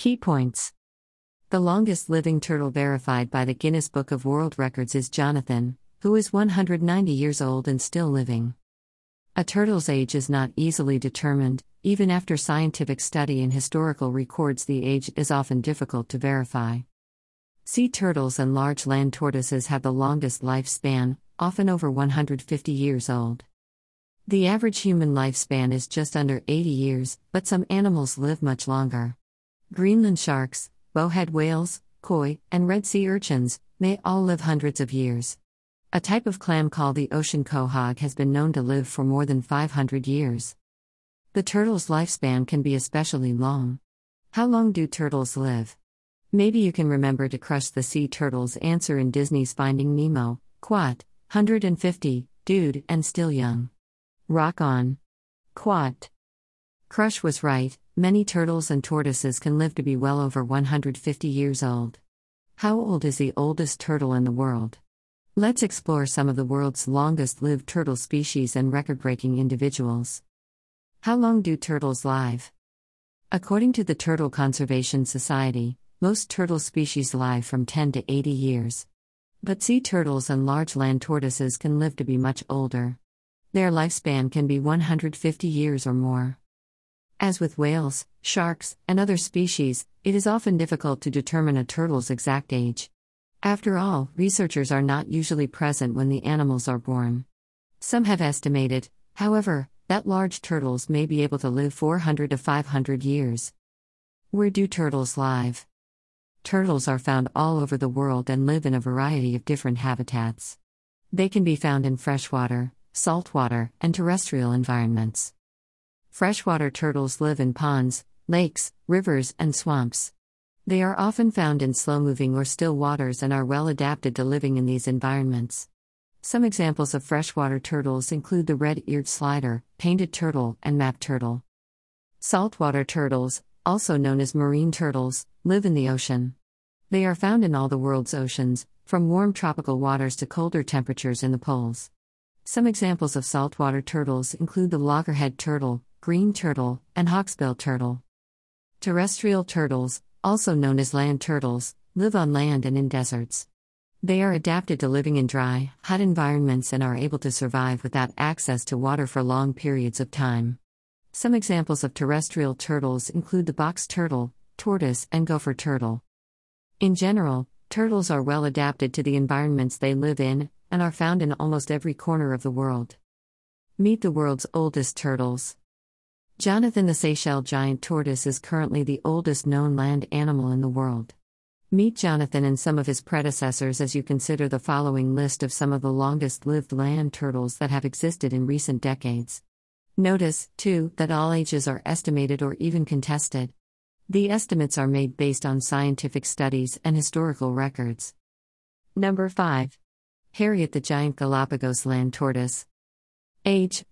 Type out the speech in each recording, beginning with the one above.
Key points. The longest living turtle verified by the Guinness Book of World Records is Jonathan, who is 190 years old and still living. A turtle's age is not easily determined, even after scientific study and historical records. The age is often difficult to verify. Sea turtles and large land tortoises have the longest lifespan, often over 150 years old. The average human lifespan is just under 80 years, but some animals live much longer. Greenland sharks, bowhead whales, koi, and red sea urchins may all live hundreds of years. A type of clam called the ocean quahog has been known to live for more than 500 years. The turtle's lifespan can be especially long. How long do turtles live? Maybe you can remember to crush the sea turtle's answer in Disney's Finding Nemo, quat, 150, dude, and still young. Rock on. Quat. Crush was right, many turtles and tortoises can live to be well over 150 years old. How old is the oldest turtle in the world? Let's explore some of the world's longest-lived turtle species and record-breaking individuals. How long do turtles live? According to the Turtle Conservation Society, most turtle species live from 10 to 80 years. But sea turtles and large land tortoises can live to be much older. Their lifespan can be 150 years or more. As with whales, sharks, and other species, it is often difficult to determine a turtle's exact age. After all, researchers are not usually present when the animals are born. Some have estimated, however, that large turtles may be able to live 400 to 500 years. Where do turtles live? Turtles are found all over the world and live in a variety of different habitats. They can be found in freshwater, saltwater, and terrestrial environments. Freshwater turtles live in ponds, lakes, rivers, and swamps. They are often found in slow-moving or still waters and are well adapted to living in these environments. Some examples of freshwater turtles include the red-eared slider, painted turtle, and map turtle. Saltwater turtles, also known as marine turtles, live in the ocean. They are found in all the world's oceans, from warm tropical waters to colder temperatures in the poles. Some examples of saltwater turtles include the loggerhead turtle, green turtle, and hawksbill turtle. Terrestrial turtles, also known as land turtles, live on land and in deserts. They are adapted to living in dry, hot environments and are able to survive without access to water for long periods of time. Some examples of terrestrial turtles include the box turtle, tortoise, and gopher turtle. In general, turtles are well adapted to the environments they live in, and are found in almost every corner of the world. Meet the world's oldest turtles. Jonathan the Seychelles giant tortoise is currently the oldest known land animal in the world. Meet Jonathan and some of his predecessors as you consider the following list of some of the longest-lived land turtles that have existed in recent decades. Notice, too, that all ages are estimated or even contested. The estimates are made based on scientific studies and historical records. Number 5. Harriet the giant Galapagos land tortoise. Age,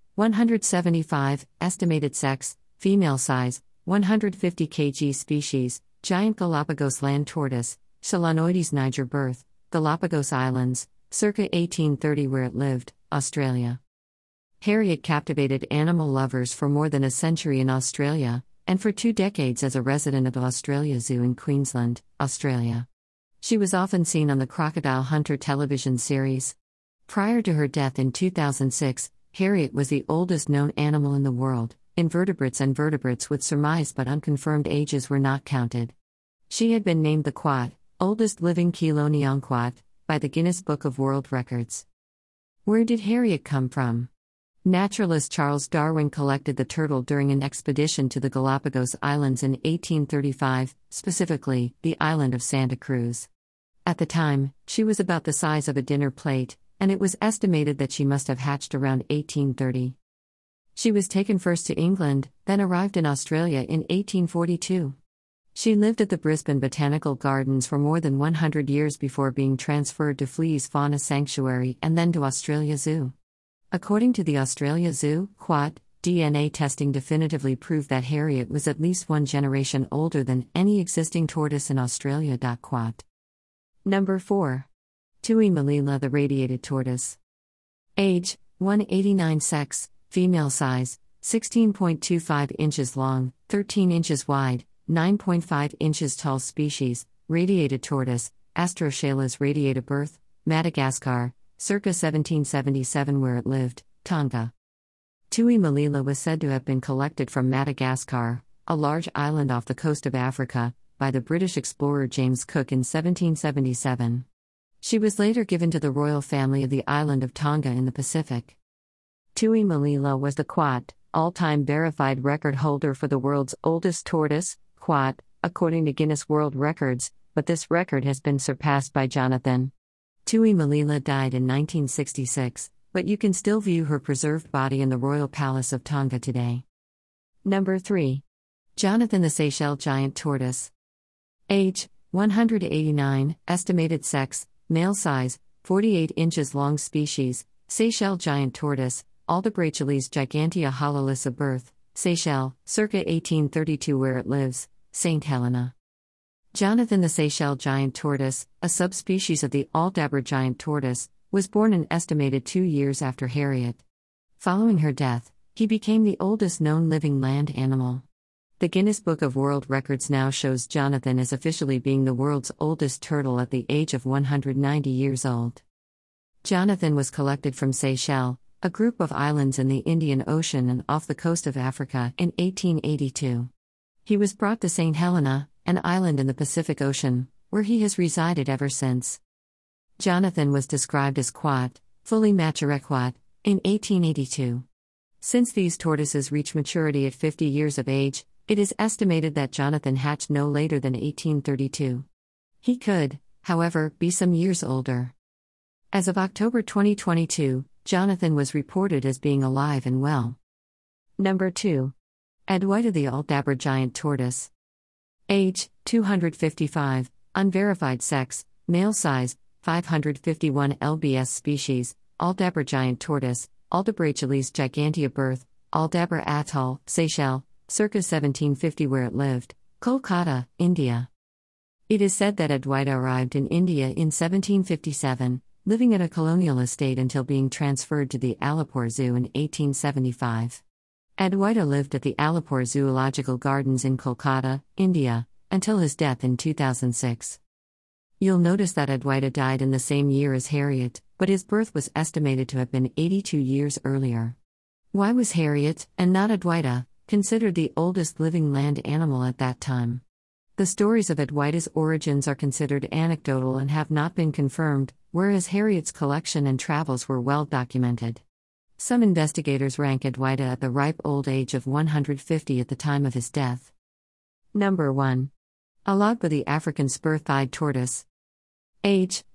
175, estimated sex, female size, 150 kg species, giant Galapagos land tortoise, Solanoides niger birth, Galapagos Islands, circa 1830 where it lived, Australia. Harriet captivated animal lovers for more than a century in Australia, and for 2 decades as a resident of Australia Zoo in Queensland, Australia. She was often seen on the Crocodile Hunter television series. Prior to her death in 2006, Harriet was the oldest known animal in the world. Invertebrates and vertebrates with surmised but unconfirmed ages were not counted. She had been named the quat, oldest living Cheloneonquat, by the Guinness Book of World Records. Where did Harriet come from? Naturalist Charles Darwin collected the turtle during an expedition to the Galapagos Islands in 1835, specifically, the island of Santa Cruz. At the time, she was about the size of a dinner plate, and it was estimated that she must have hatched around 1830. She was taken first to England, then arrived in Australia in 1842. She lived at the Brisbane Botanical Gardens for more than 100 years before being transferred to Fleas Fauna Sanctuary and then to Australia Zoo. According to the Australia Zoo, quat, DNA testing definitively proved that Harriet was at least 1 generation older than any existing tortoise in Australia. Quat. Number 4. Tui Malila the radiated tortoise. Age, 189 sex, female size, 16.25 inches long, 13 inches wide, 9.5 inches tall species, radiated tortoise, Astrochaeles radiata birth, Madagascar, circa 1777 where it lived, Tonga. Tui Malila was said to have been collected from Madagascar, a large island off the coast of Africa, by the British explorer James Cook in 1777. She was later given to the royal family of the island of Tonga in the Pacific. Tui Malila was the Quat, all-time verified record holder for the world's oldest tortoise, Quat, according to Guinness World Records, but this record has been surpassed by Jonathan. Tui Malila died in 1966, but you can still view her preserved body in the Royal Palace of Tonga today. Number 3. Jonathan the Seychelles giant tortoise. Age, 189, estimated sex, male size, 48 inches long species, Seychelles giant tortoise, Aldebraicheles gigantea hololissa birth, Seychelles, circa 1832 where it lives, St. Helena. Jonathan the Seychelles giant tortoise, a subspecies of the Aldabra giant tortoise, was born an estimated 2 years after Harriet. Following her death, he became the oldest known living land animal. The Guinness Book of World Records now shows Jonathan as officially being the world's oldest turtle at the age of 190 years old. Jonathan was collected from Seychelles, a group of islands in the Indian Ocean and off the coast of Africa, in 1882. He was brought to St. Helena, an island in the Pacific Ocean, where he has resided ever since. Jonathan was described as Quat, fully Machurequat, in 1882. Since these tortoises reach maturity at 50 years of age, it is estimated that Jonathan hatched no later than 1832. He could, however, be some years older. As of October 2022, Jonathan was reported as being alive and well. Number 2. Adwaita the Aldabra giant tortoise. Age, 255, unverified sex, male size, 551 lbs species, Aldabra giant tortoise, Aldebraicheles gigantea birth, Aldabra atoll, Seychelles, circa 1750 where it lived, Kolkata, India. It is said that Adwaita arrived in India in 1757, living at a colonial estate until being transferred to the Alipore Zoo in 1875. Adwaita lived at the Alipore Zoological Gardens in Kolkata, India, until his death in 2006. You'll notice that Adwaita died in the same year as Harriet, but his birth was estimated to have been 82 years earlier. Why was Harriet, and not Adwaita, considered the oldest living land animal at that time? The stories of Adwaita's origins are considered anecdotal and have not been confirmed, whereas Harriet's collection and travels were well documented. Some investigators rank Adwaita at the ripe old age of 150 at the time of his death. Number 1. Alagba the African spur-thighed tortoise. Age,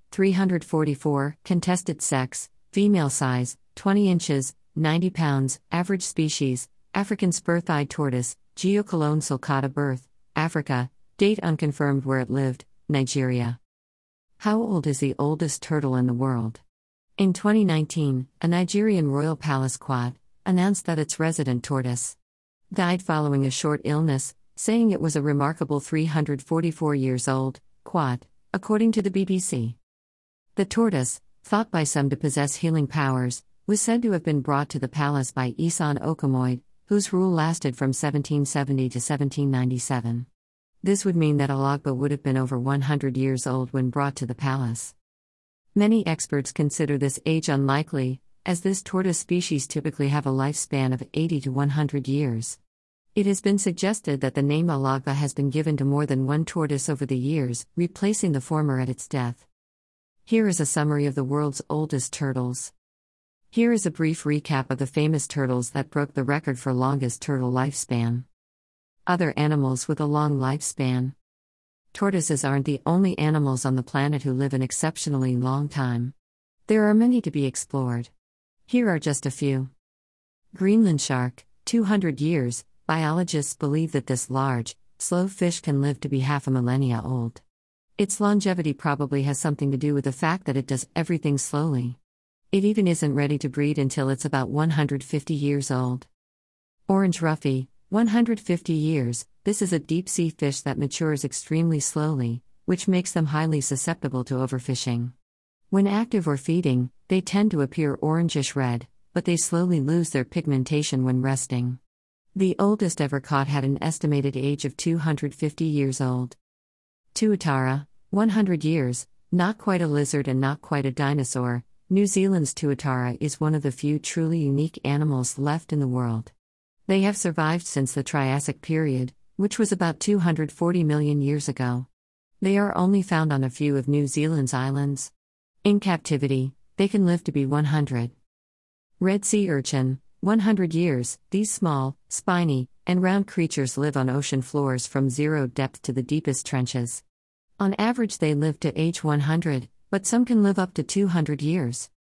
344, contested sex, female size, 20 inches, 90 pounds, average species, African spur-thighed tortoise, Geocolone sulcata birth, Africa, date unconfirmed where it lived, Nigeria. How old is the oldest turtle in the world? In 2019, a Nigerian royal palace Quat announced that its resident tortoise died following a short illness, saying it was a remarkable 344 years old, Quat, according to the BBC. The tortoise, thought by some to possess healing powers, was said to have been brought to the palace by Isan Okamoid, whose rule lasted from 1770 to 1797. This would mean that Alagba would have been over 100 years old when brought to the palace. Many experts consider this age unlikely, as this tortoise species typically have a lifespan of 80 to 100 years. It has been suggested that the name Alagba has been given to more than one tortoise over the years, replacing the former at its death. Here is a summary of the world's oldest turtles. Here is a brief recap of the famous turtles that broke the record for longest turtle lifespan. Other animals with a long lifespan. Tortoises aren't the only animals on the planet who live an exceptionally long time. There are many to be explored. Here are just a few. Greenland shark, 200 years. Biologists believe that this large, slow fish can live to be half a millennia old. Its longevity probably has something to do with the fact that it does everything slowly. It even isn't ready to breed until it's about 150 years old. Orange ruffy, 150 years. This is a deep-sea fish that matures extremely slowly, which makes them highly susceptible to overfishing. When active or feeding, they tend to appear orangish red, but they slowly lose their pigmentation when resting. The oldest ever caught had an estimated age of 250 years old. Tuatara, 100 years, not quite a lizard and not quite a dinosaur. New Zealand's tuatara is one of the few truly unique animals left in the world. They have survived since the Triassic period, which was about 240 million years ago. They are only found on a few of New Zealand's islands. In captivity, they can live to be 100. Red sea urchin, 100 years. These small, spiny, and round creatures live on ocean floors from zero depth to the deepest trenches. On average, they live to age 100, but some can live up to 200 years.